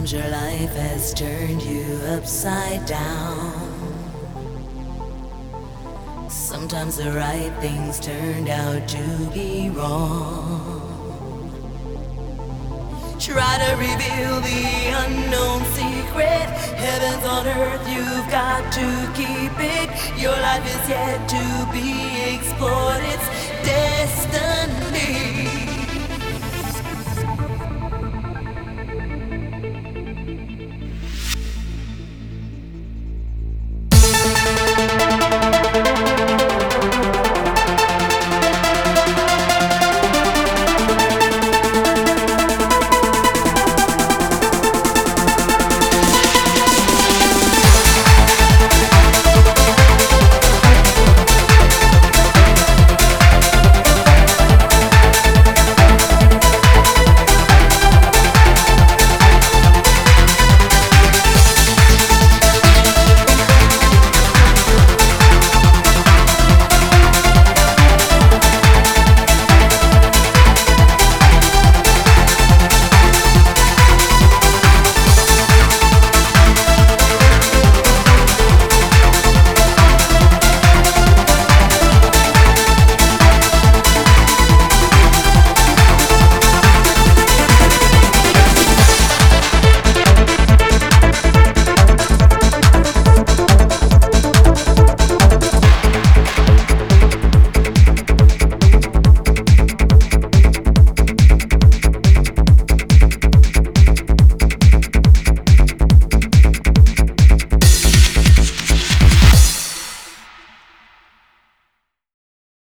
Sometimes your life has turned you upside down. Sometimes the right things turned out to be wrong. Try to reveal the unknown secret. Heavens on earth, you've got to keep it. Your life is yet to be explored. It's destiny.